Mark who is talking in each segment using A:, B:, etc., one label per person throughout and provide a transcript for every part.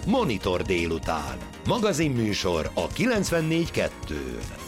A: Monitor délután. Magazinműsor a 94.2-n.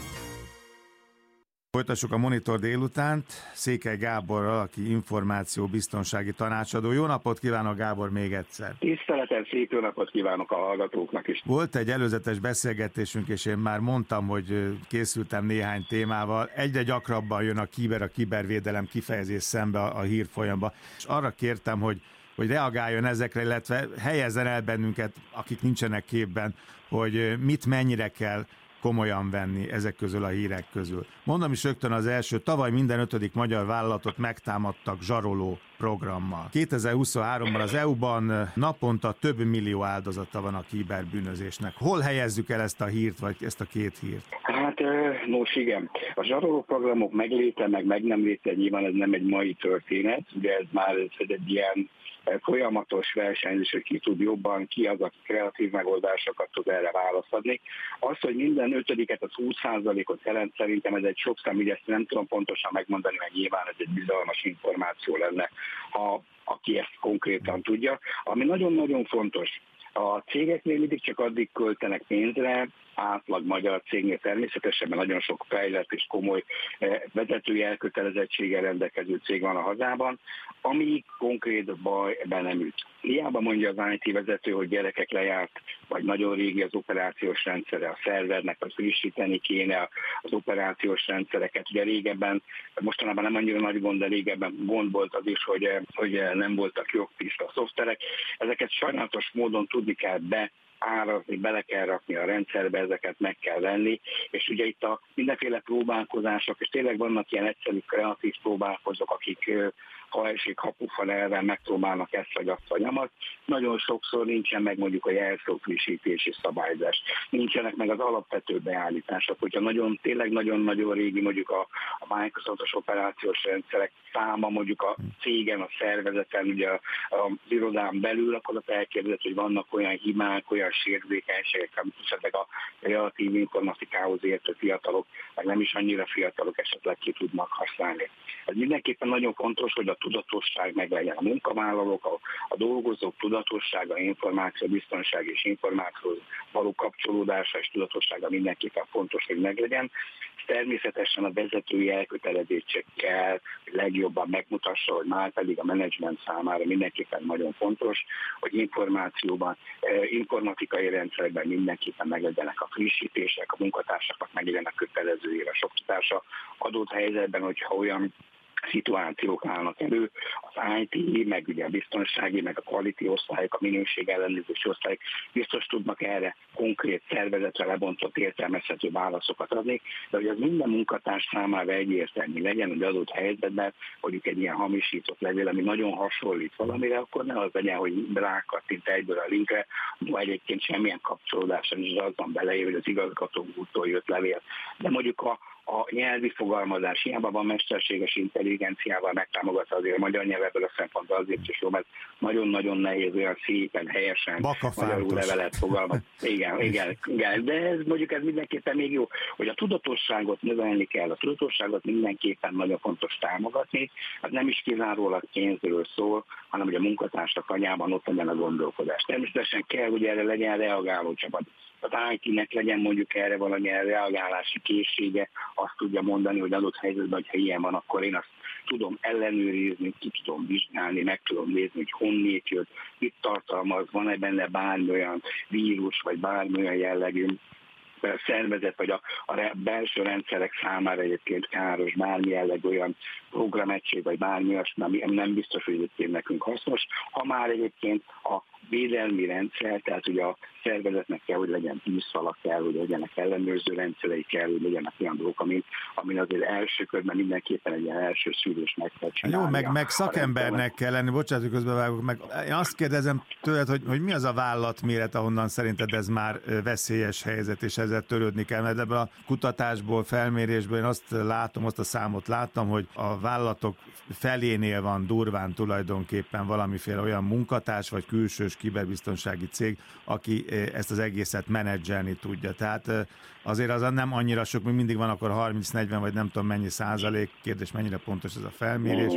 B: Folytassuk a Monitor délutánt Székely Gáborral, aki információbiztonsági tanácsadó. Jó napot kívánok, Gábor, még egyszer!
C: Tiszteletem, szép jó napot kívánok a hallgatóknak is!
B: Volt egy előzetes beszélgetésünk, és én már mondtam, hogy készültem néhány témával. Egyre gyakrabban jön a kibervédelem kifejezés szembe a hírfolyamba, és arra kértem, hogy reagáljon ezekre, illetve helyezzen el bennünket, akik nincsenek képben, hogy mit mennyire kell komolyan venni ezek közül a hírek közül. Mondom is rögtön az első, tavaly minden 5. magyar vállalatot megtámadtak zsaroló programmal. 2023-ban az EU-ban naponta több millió áldozata van a kiberbűnözésnek. Hol helyezzük el ezt a hírt, vagy ezt a két hírt?
C: Hát, nos igen. A zsaroló programok megléte, meg nem léte, nyilván ez nem egy mai történet, ugye ez már egy ilyen folyamatos versenyzés, hogy ki tud jobban, ki az, aki kreatív megoldásokat tud erre választani. Az, hogy minden 5-et az 20%-ot jelent, szerintem ez egy sok számügy, ezt nem tudom pontosan megmondani, mert nyilván ez egy bizalmas információ lenne, ha aki ezt konkrétan tudja. Ami nagyon-nagyon fontos, a cégeknél mindig csak addig költenek pénzre, átlag magyar cégnél természetesen, mert nagyon sok fejlett és komoly vezetői elkötelezettséggel rendelkező cég van a hazában, ami konkrét baj be nem üt. Hiába mondja az IT vezető, hogy gyerekek lejárt, vagy nagyon régi az operációs rendszere a szervernek, vagy frissíteni kéne az operációs rendszereket. Ugye régebben, mostanában nem annyira nagy gond, de régebben gond volt az is, hogy nem voltak jogtiszta szoftverek. Ezeket sajnálatos módon tudni kell árazni, bele kell rakni a rendszerbe, ezeket meg kell venni, és ugye itt a mindenféle próbálkozások, és tényleg vannak ilyen egyszerű kreatív próbálkozók, akik ha esik hapufan elven megpróbálnak ezt vagy azt vagy amat. Nagyon sokszor nincsen meg mondjuk a jelszó frissítési szabályzás. Nincsenek meg az alapvető beállítások. Hogyha tényleg nagyon-nagyon régi mondjuk a Microsoftos operációs rendszerek száma mondjuk a cégen, a szervezeten, ugye az irodán belül, akkor ott elkérdezett, hogy vannak olyan hibák, olyan sérülékenységek, amit esetleg a relatív informatikához értő fiatalok, meg nem is annyira fiatalok esetleg ki tudnak használni. Ez mindenképpen nagyon fontos, hogy a tudatosság meglegyen. A munkavállalók, a dolgozók tudatossága, információbiztonság és információhoz való kapcsolódása és tudatossága mindenképpen fontos, hogy meglegyen. Természetesen a vezetői elkötelezettségkel legjobban megmutassa, hogy már pedig a menedzsment számára mindenképpen nagyon fontos, hogy információban, informatikai rendszerekben mindenképpen meglegyenek a frissítések, a munkatársaknak meglegyenek kötelező éves oktatása. Adott helyzetben, hogyha olyan szituációk állnak elő, az IT, meg ugye a biztonsági, meg a quality osztályok, a minőség ellenőrzési osztályok biztos tudnak erre konkrét szervezetre lebontott értelmezhető válaszokat adni, de hogy az minden munkatárs számára egyértelmű legyen, hogy adott helyzetben mondjuk egy ilyen hamisított levél, ami nagyon hasonlít valamire, akkor ne az legyen, hogy rákattint egyből a linkre, egyébként semmilyen kapcsolódása nincs, az van beleírva, hogy az igazgató úttól jött levél. De mondjuk a nyelvi fogalmazás, hiába van mesterséges intelligenciával megtámogatva azért a magyar nyelv ebből a szempontból azért is jó, mert nagyon-nagyon nehéz olyan szépen, helyesen magyarul levelet fogalmazni. Igen, de ez mindenképpen még jó, hogy a tudatosságot növelni kell, a tudatosságot mindenképpen nagyon fontos támogatni, az nem is kizárólag pénzről szól, hanem hogy a munkatársak anyában ott legyen a gondolkodás. Természetesen kell, hogy erre legyen reagáló csapat. Az IT-nek legyen mondjuk erre valamilyen reagálási készsége, azt tudja mondani, hogy adott helyzetben, hogyha ilyen van, akkor én azt tudom ellenőrizni, ki tudom vizsgálni, meg tudom nézni, hogy honnét jött, mit tartalmaz, van-e benne bármi olyan vírus, vagy bármi olyan jellegű szervezet, vagy a belső rendszerek számára egyébként káros, bármi jelleg olyan programegység, vagy bármi olyasmi, ami nem biztos, hogy egyébként nekünk hasznos. Ha már egyébként a védelmi rendszer, tehát ugye a szervezetnek kell, hogy legyen tűzfalak, kell, hogy legyenek ellenőrző rendszerei, kell, hogy legyenek olyan dolgok, amin azért első körben mindenképpen egy ilyen első szűrés meg kell csinálni.
B: Jó, meg szakembernek kell lenni, bocsánat, hogy közbevágok, meg én azt kérdezem tőled, hogy mi az a vállalatméret, ahonnan szerinted ez már veszélyes helyzet, és ezzel törődni kell, mert ebből a kutatásból, felmérésből én azt látom, azt a számot láttam, hogy a vállalatok felénél van durván tulajdonképpen valamiféle olyan munkatárs, vagy külsős kiberbiztonsági cég, aki ezt az egészet menedzselni tudja. Tehát azért az nem annyira sok, még mindig van akkor 30-40, vagy nem tudom mennyi százalék, kérdés mennyire pontos ez a felmérés,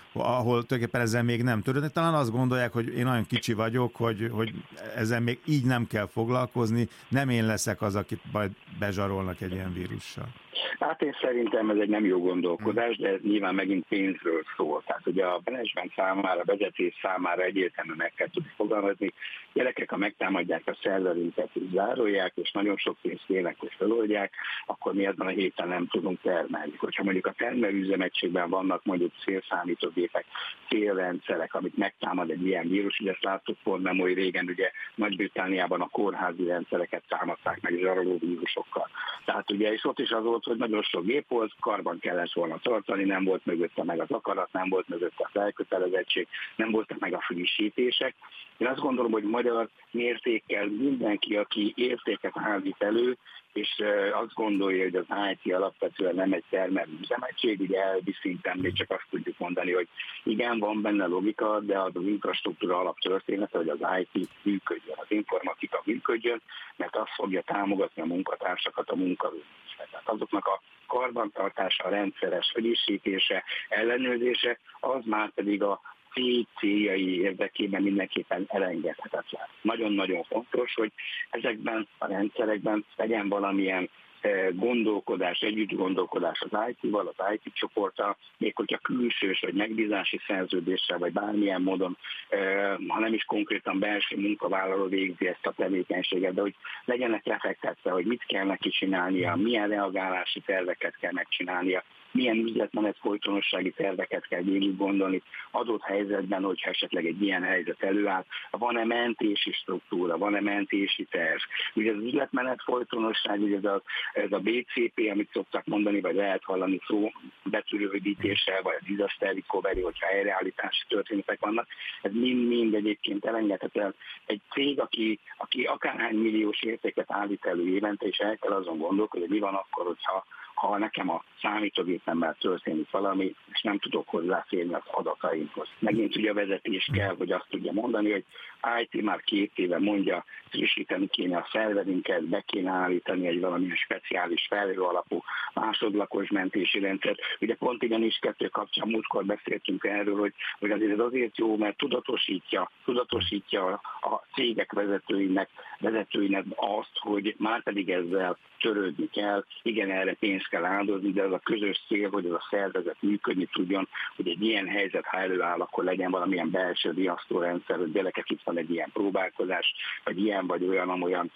B: ahol tulajdonképpen ezzel még nem törődnek. Talán azt gondolják, hogy én olyan kicsi vagyok, hogy ezzel még így nem kell foglalkozni, nem én leszek az, akit majd bezsarolnak egy ilyen vírussal.
C: Hát én szerintem ez egy nem jó gondolkodás, de ez nyilván megint pénzről szól. Tehát ugye a menedzsment számára, a vezetés számára egyértelműen meg kell tudni fogalmazni. Gyerekek, ha megtámadják a szerverünket, és zárolják, és nagyon sok pénzt kérnek, hogy feloldják, akkor mi ebben a héten nem tudunk termelni. Hogyha mondjuk a termelőüzemegységben vannak mondjuk célszámítógépek, célrendszerek, amit megtámad egy ilyen vírus, ugye ezt láttuk pont nem oly régen, ugye Nagy-Britanniában a kórházi rendszereket támadták meg zsaroló vírusokkal. Tehát ugye, és ott is az volt, hogy nagyon sok gép volt, karban kellett volna tartani, nem volt mögötte meg az akarat, nem volt mögötte az elkötelezettség, nem voltak meg a frissítések. Én azt gondolom, hogy magyar mértékkel mindenki, aki értéket állít elő, és azt gondolja, hogy az IT alapvetően nem egy termelő üzemegység, ugye elvi szinten még csak azt tudjuk mondani, hogy igen, van benne logika, de az infrastruktúra alaptörténete, hogy az IT működjön, az informatika működjön, mert azt fogja támogatni a munkatársakat a munkavégzésre. Tehát azoknak a karbantartása, a rendszeres frissítése, ellenőrzése, az már pedig a céljai érdekében mindenképpen elengedhetetlen. Nagyon-nagyon fontos, hogy ezekben a rendszerekben legyen valamilyen gondolkodás, együtt gondolkodás az IT-val, az IT csoporttal, még hogyha külsős vagy megbízási szerződéssel, vagy bármilyen módon, ha nem is konkrétan belső munkavállaló végzi ezt a tevékenységet, de hogy legyenek lefektetve, hogy mit kell neki csinálnia, milyen reagálási terveket kell megcsinálnia, milyen üzletmenet folytonossági terveket kell végig gondolni adott helyzetben, hogyha esetleg egy ilyen helyzet előáll, van-e mentési struktúra, van-e mentési terv. Ugye az üzletmenet folytonosság, ugye ez a BCP, amit szoktak mondani, vagy lehet hallani szó betűrődítéssel, vagy a disaster recovery, hogyha helyreállítási történetek vannak, ez mind egyébként elengedhetetlen. Egy cég, aki akárhány milliós értéket állít elő évente, és el kell azon gondolkodni, hogy mi van akkor, ha nekem a számítógépemmel történik valami, és nem tudok hozzáférni az adataimhoz. Megint ugye a vezetés kell, hogy azt tudja mondani, hogy IT már 2 éve mondja, frissíteni kéne a szerverünket, be kéne állítani egy valamilyen speciális felhő alapú másodlagos mentési rendszert. Ugye pont igenis 2 kapcsán múltkor beszéltünk erről, hogy azért jó, mert tudatosítja a cégek vezetőinek azt, hogy már pedig ezzel törődni kell, igen, erre pénzt kell áldozni, de az a közös cél, hogy ez a szervezet működni tudjon, hogy egy ilyen helyzet, ha előáll, akkor legyen valamilyen belső riasztórendszer, hogy gyerekek, itt van egy ilyen próbálkozás, vagy ilyen vagy olyan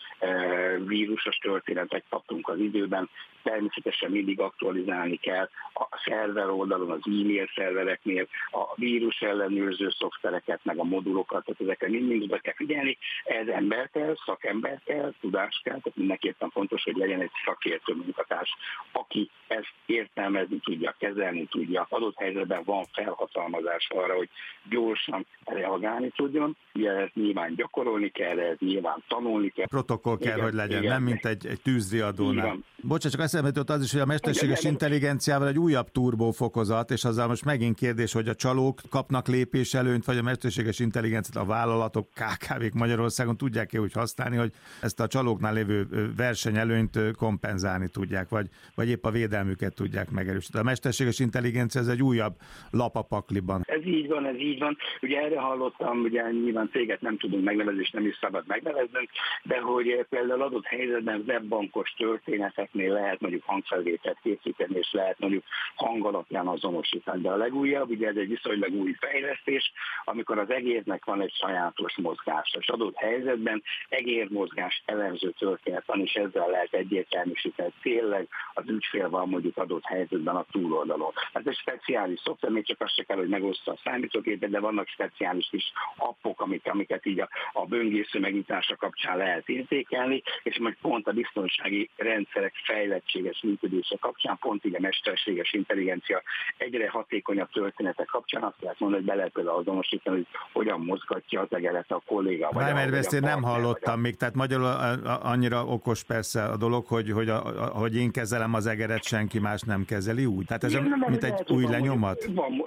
C: vírusos történetek kaptunk az időben, természetesen mindig aktualizálni kell a szerver oldalon, az e-mail szervereknél, a vírus ellenőrző szoftvereket, meg a modulokat, tehát ezekre mind oda kell figyelni. Ez ember kell, szakember kell, tudás kell, tehát mindenképpen fontos, hogy legyen egy szakértő munkatárs, aki ezt értelmezni tudja, kezelni tudja. Adott helyzetben van felhatalmazás arra, hogy gyorsan reagálni tudjon, ugye ezt nyilván gyakorolni kell, ezt nyilván tanulni kell.
B: Protokoll kell, hogy legyen, nem mint egy tűzriadónál. Bocsánat, csak eszembe jutott az is, hogy a mesterséges intelligenciával egy újabb turbófokozat, és azzal most megint kérdés, hogy a csalók kapnak lépéselőnyt, vagy a mesterséges intelligenciát a vállalatok, KKV-k Magyarországon tudják-e úgy használni, hogy ezt a csalóknál lévő versenyelőnyt kompenzálni tudják, vagy épp a védelmüket tudják megerősíteni. A mesterséges intelligencia ez egy újabb lap a pakliban.
C: Ez így van. Ugye erre hallottam, ugye nyilván céget nem tudunk megnevezni, és nem is szabad megneveznünk, de hogy például adott helyzetben webbankos történeteknél lehet mondjuk hangfelvételt készíteni, és lehet mondjuk hang alapján azonosítani. De a legújabb, ugye ez egy viszonylag új fejlesztés, amikor az egérnek van egy sajátos mozgása, és adott helyzetben egérmozgás elemző történet van, és ezzel lehet egyértelműsíteni. Tényleg az ügyfél van mondjuk adott helyzetben a túloldalon. Ez egy speciális szoftver, még csak azt se kell, hogy megoszta a számítógépet, de vannak speciális kis appok, amiket így a böngésző megnyitása kapcsán lehet értékelni, és majd pont a biztonsági rendszerek fejlettséges működése kapcsán, pont így a mesterséges intelligencia egyre hatékonyabb történetek kapcsán azt lehet mondani, hogy be lehet például azonosítani, hogy hogyan mozgatja az egeret a kolléga.
B: Mert ezt én nem hallottam még, tehát magyarul annyira okos persze a dolog, hogy én kezelem az egeret, senki más nem kezeli úgy. Tehát ez mint egy új lenyomat?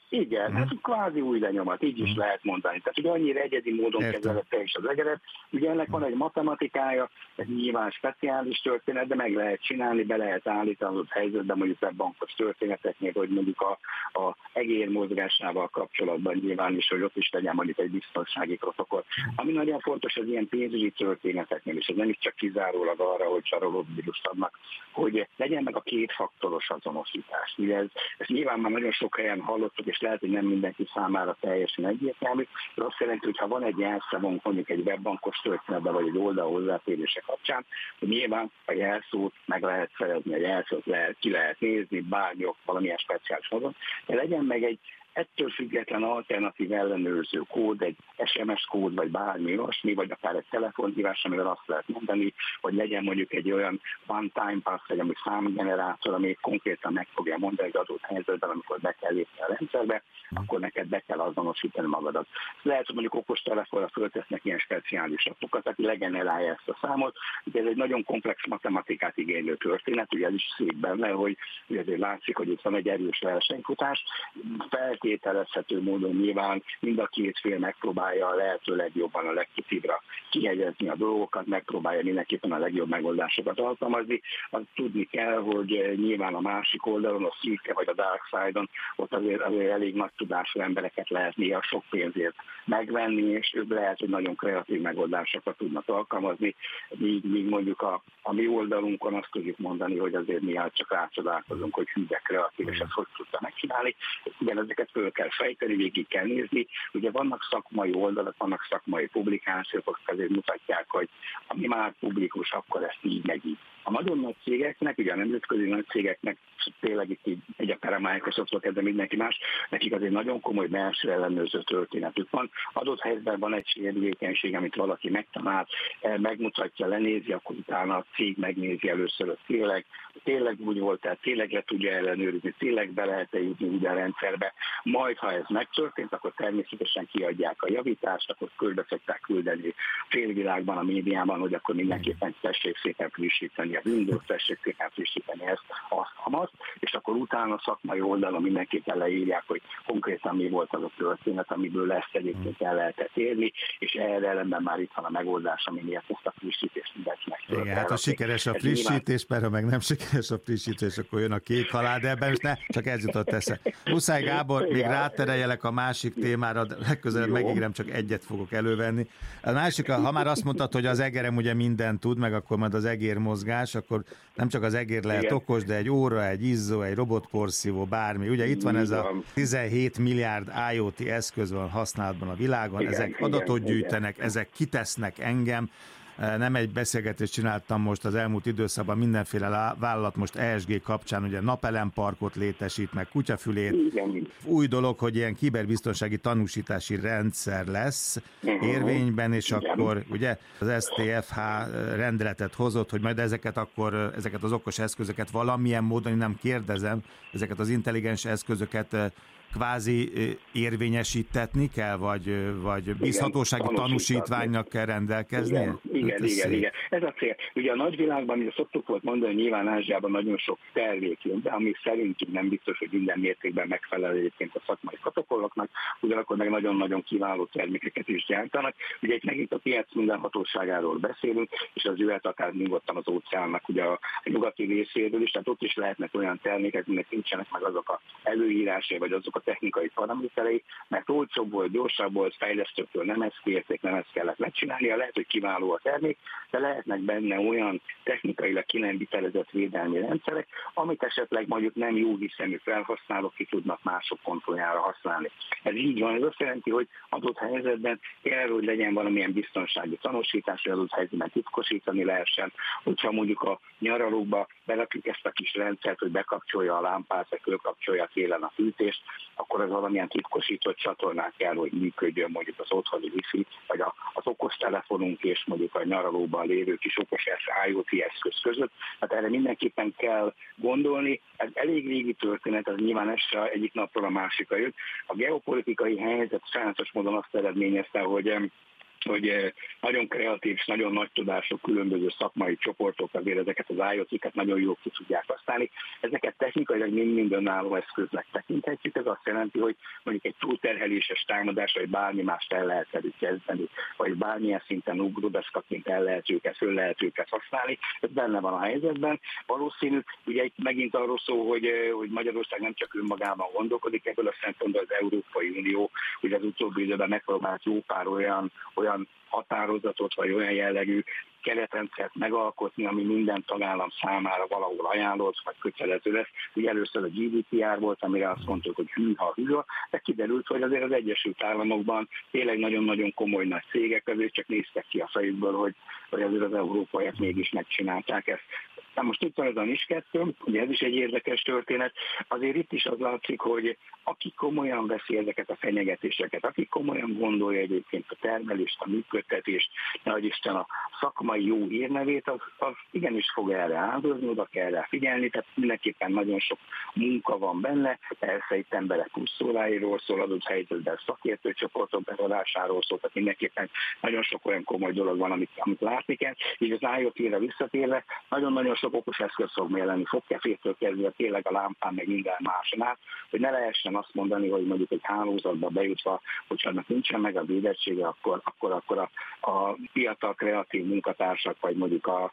C: Igen, ez kvázi új lenyomat, így is lehet mondani. Tehát ugye annyira egyedi módon kezelette is az egeret. Ugye ennek van egy matematikája, ez nyilván speciális történet, de meg lehet csinálni, be lehet állítani az helyzetben, mondjuk webbankos történeteknél, hogy mondjuk a egér mozgásával kapcsolatban nyilván is, hogy ott is legyen mondjuk egy biztonsági protokoll. Ami nagyon fontos az ilyen pénzügyi történeteknél, és ez nem is csak kizárólag arra, hogy csarolóvírust adnak, hogy legyen meg a kétfaktoros azonosítás. Ugye ez nyilván már nagyon sok helyen hallottuk, és lehet, hogy nem mindenki számára teljesen egyértelmű, de azt jelenti, hogy ha van egy jelszavunk mondjuk egy webbankos történetben, vagy egy oldal hozzáférése kapcsán, hogy nyilván a jelszót meg lehet szerezni, a jelszót ki lehet nézni, bármilyen valamilyen speciális módon, de legyen meg egy ettől független alternatív ellenőrző kód, egy SMS kód, vagy bármi olyasmi, vagy akár egy telefonhívás, amivel azt lehet mondani, hogy legyen mondjuk egy olyan one-time pass, vagy ami számgenerátor, ami konkrétan meg fogja mondani egy adott helyzetben, amikor be kell lépni a rendszerbe, akkor neked be kell azonosítani magadat. Lehet, hogy mondjuk okostelefonra föltesznek ilyen speciális apokat, aki legenerálja ezt a számot. Ugye ez egy nagyon komplex matematikát igénylő történet, ugye ez is szép benne, hogy azért látszik, hogy itt van egy erős versenyfutás. Feltételezhető módon nyilván mind a két fél megpróbálja a lehető legjobban, a legkitibbre kihegyezni a dolgokat, megpróbálja mindenképpen a legjobb megoldásokat alkalmazni. Azt tudni kell, hogy nyilván a másik oldalon, a szürke vagy a dark side-on, ott azért elég nagy tudású embereket lehet néha sok pénzért megvenni, és ők lehet, hogy nagyon kreatív megoldásokat tudnak alkalmazni, míg mondjuk a mi oldalunkon azt tudjuk mondani, hogy azért mi csak rácsodálkozunk, hogy hűde kreatív, és ezt hogy tudta megcsinálni. Igen, ezeket föl kell fejteni, végig kell nézni. Ugye vannak szakmai oldalak, vannak szakmai publikációk, akik azért mutatják, hogy ami már publikus, akkor ezt így meg így. A nagyon nagy cégeknek, ugye a nemzetközi nagy cégeknek, tényleg itt így akár a Microsoftról kezdve mindenki más, nekik azért nagyon komoly belső ellenőrző történetük van. Adott helyzetben van egy sérülékenység, amit valaki megtalált, megmutatja, lenézi, akkor utána a cég megnézi először, hogy tényleg úgy volt, tehát tényleg le tudja ellenőrizni, tényleg be lehet-e jutni ugye a rendszerbe. Majd, ha ez megtörtént, akkor természetesen kiadják a javítást, akkor körbe szokták küldeni félvilágban, a médiában, hogy akkor mindenképpen tessék szépen frissíteni a Windows, tessék szépen frissíteni ezt, azt, és akkor utána a szakmai oldalon mindenképpen leírják, hogy konkrétan mi volt az a történet, amiből ezt egyébként el lehetett érni, és erre ellenben már itt van a megoldás, ami miatt ezt a frissítést mindenkinek történt.
B: Igen, hát ha sikeres a frissítés, mert ha meg nem sikeres a frissítés, akkor jön a kék halál, de ebben ne, csak ez jutott esze. Muszáj Gábor, még rátereljelek a másik témára, de legközelebb megígérem, csak egyet fogok elővenni. A másik, ha már azt mondtad, hogy az egerem ugye mindent tud, meg akkor majd az egérmozgás, akkor nem csak az egér lehet okos, de egy óra, egy izzó, egy robotporszívó, bármi. Ugye itt van ez a 17 milliárd IoT eszköz van használatban a világon, ezek adatot gyűjtenek, ezek kitesznek engem. Nem egy beszélgetést csináltam most az elmúlt időszakban, mindenféle vállalat most ESG kapcsán, ugye napelemparkot létesít, meg kutyafülét. Új dolog, hogy ilyen kiberbiztonsági tanúsítási rendszer lesz érvényben, és akkor ugye az STFH rendeletet hozott, hogy majd ezeket az okos eszközöket valamilyen módon, nem kérdezem, ezeket az intelligens eszközöket kvázi érvényesítetni kell, vagy bízhatósági tanúsítványnak kell rendelkezni?
C: Igen. Ez a cél. Ugye a nagyvilágban, mint szoktuk volt mondani, nyilván Ázsiában nagyon sok termék jön, de ami szerintünk nem biztos, hogy minden mértékben megfelel egyébként a szakmai protokolloknak, ugyanakkor meg nagyon-nagyon kiváló termékeket is gyártanak. Ugye itt megint a piac mindenhatóságáról beszélünk, és az jöhet akár nyugodtan az óceánnak ugye a nyugati részéről is, tehát ott is lehetnek olyan termékek, aminek nincsenek meg azok a előírásai, vagy azok a technikai paraméterei, mert olcsóbb volt, gyorsabb volt, fejlesztőktől nem ezt kérték, nem ezt kellett megcsinálnia, lehet, hogy kiváló a termék, de lehetnek benne olyan technikailag ki nem vitelezett védelmi rendszerek, amit esetleg mondjuk nem jó hiszemű felhasználók ki tudnak mások kontrolljára használni. Ez így van, ez azt jelenti, hogy adott helyzetben kell, hogy legyen valamilyen biztonsági tanúsítás, hogy adott helyzetben titkosítani lehessen, hogyha mondjuk a nyaralókba berakjuk ezt a kis rendszert, hogy bekapcsolja a lámpát, vagy fölkapcsolja télen a fűtést, akkor az valamilyen titkosított csatornán kell, hogy működjön mondjuk az otthoni wifi, vagy az okostelefonunk és mondjuk a nyaralóban lévő kis okos IoT eszköz között. Hát erre mindenképpen kell gondolni. Ez elég régi történet, ez nyilván ez se egyik napról a másikra jött. A geopolitikai helyzet sajnálatos módon azt eredményezte, hogy hogy nagyon kreatív és nagyon nagy tudású különböző szakmai csoportok azért ezeket az IoT-ket nagyon jól ki tudják használni. Ezeket technikailag mind önálló eszköznek tekinthetjük, ez azt jelenti, hogy mondjuk egy túlterheléses támadás, vagy bármi mást el lehet velük kezdeni, vagy bármilyen szinten ugródeszkaként föl lehet őket használni. Ez benne van a helyzetben. Valószínű, ugye itt megint arról szól, hogy Magyarország nem csak önmagában gondolkodik, ebből a szempontból az Európai Unió, ugye az utóbbi időben megpróbált jó pár olyan határozatot, vagy olyan jellegű keretrendszert megalkotni, ami minden tagállam számára valahol ajánlott, vagy kötelező lesz. Ugye először a GDPR volt, amire azt mondtuk, hogy hűha, de kiderült, hogy azért az Egyesült Államokban tényleg nagyon-nagyon komoly nagy cégek azért csak néztek ki a fejükből, hogy azért az európaiak mégis megcsinálták ezt. Na most itt van ez a NIS2, ugye ez is egy érdekes történet. Azért itt is az látszik, hogy aki komolyan veszi ezeket a fenyegetéseket, aki komolyan gondolja egyébként a termelést, a működtetést, nehogy Isten a szakmai jó hírnevét, az igenis fog erre áldozni, oda kell rá figyelni, tehát mindenképpen nagyon sok munka van benne, persze itt emberek pluszóráiról szól, adott helyzetben szakértőcsoportok bevonásáról szól, tehát mindenképpen nagyon sok olyan komoly dolog van, amit látni kell. Így az IoT-re visszatérve, nagyon-nagyon sok okos eszköz fog jelenni, fogkefétől kezdve tényleg a lámpán, meg minden máson át, hogy ne lehessen azt mondani, hogy mondjuk egy hálózatba bejutva, hogyha annak nincsen meg a védettsége, akkor a fiatal kreatív munkatársak, vagy mondjuk a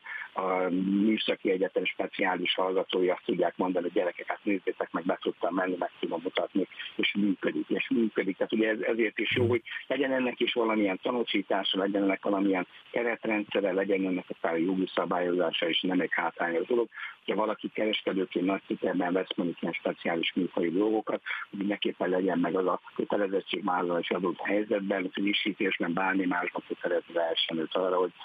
C: műszaki egyetem speciális hallgatói azt tudják mondani, hogy gyerekeket nézzétek meg, be tudtam menni, meg tudom mutatni, és működik. Tehát ugye ezért is jó, hogy legyen ennek is valamilyen tanúsítása, legyen ennek valamilyen keretrendszere, legyen ennek akár jogi szabályozása, és nem egy hátrányos dolog. Ha valaki kereskedőként nagy sikerben vesz mondjuk ilyen speciális műfai dolgokat, hogy mindenképpen legyen meg az a kötelezettségvállalás adott helyzetben, frissítésben, bármi másban kötelező lehessen őt arra, hogy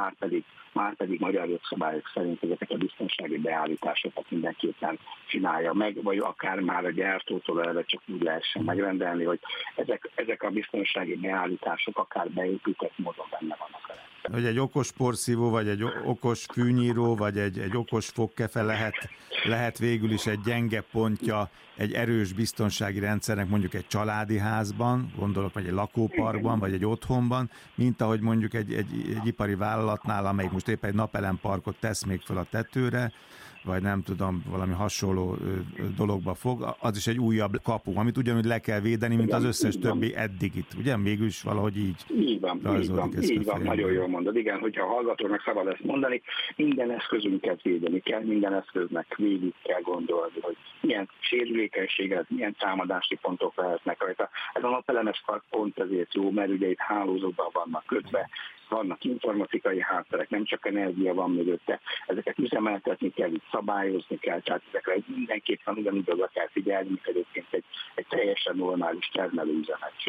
C: már pedig magyar jogszabályok szerint ezeket a biztonsági beállításokat mindenképpen csinálja meg, vagy akár már a gyártótól erre csak úgy lehessen megrendelni, hogy ezek a biztonsági beállítások akár beépített módon benne vannak.
B: Hogy egy okos porszívó, vagy egy okos fűnyíró, vagy egy okos fogkefe lehet végül is egy gyenge pontja egy erős biztonsági rendszernek mondjuk egy családi házban, gondolok, vagy egy lakóparkban, vagy egy otthonban, mint ahogy mondjuk egy ipari vállalatnál, amelyik most éppen egy napelemparkot tesz még fel a tetőre, vagy nem tudom, valami hasonló dologba fog, az is egy újabb kapu, amit ugyanúgy le kell védeni, mint az összes többi eddigit. Ugye? Végül is valahogy így
C: van, nagyon jól mondod. Igen, hogyha a hallgatónak szabad ezt mondani, minden eszközünket védeni kell, minden eszköznek végig kell gondolni, hogy milyen sérülékenységet, milyen támadási pontok lehetnek rajta. Ez a napelemes park pont ezért jó, mert ugye itt hálózatban vannak kötve, vannak informatikai hátterek, nem csak energia van mögötte, ezeket üzemeltetni kell, itt szabályozni kell, tehát ezekre mindenképpen ugyanúgy oda kell figyelni, mint egyébként egy teljesen normális termelőüzemet.